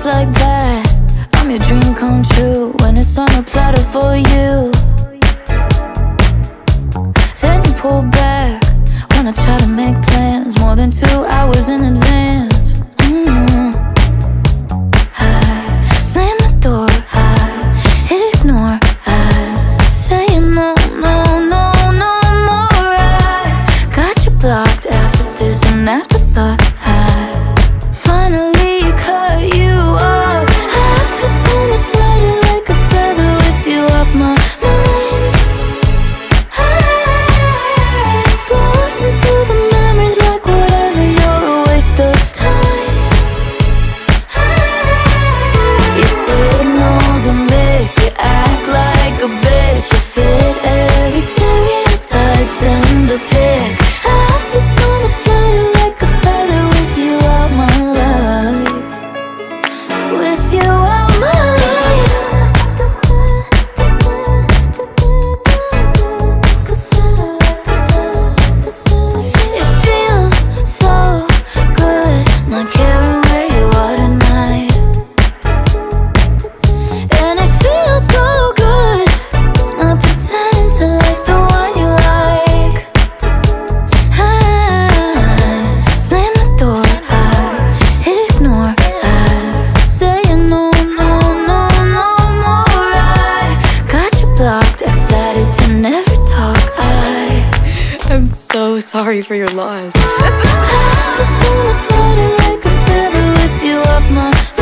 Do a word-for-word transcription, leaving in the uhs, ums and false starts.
like that, I'm your dream come true when it's on a platter for you. Then you pull back when I try to make plans more than two hours in advance. mm-hmm. I slam the door, I hit ignore, I say no, no, no, no more. I got you blocked after this and afterthought. I finally cut you off. I feel so much lighter, like a feather with you off my mind. I'm floating through the memories like whatever, you're a waste of time. Your signals are mixed, you act like a bitch, you fit every stereotype, send a pic. I feel so much lighter, like a feather with you out my life, with you out my life. It feels so good not caring where you are tonight, and it feels so good not pretending to like the one you like. I slam the door, I hit ignore, I say no, no, no, no more. I got you blocked, excited to never talk. I I'm so sorry for your loss. I feel so much lighter, like a feather with you off my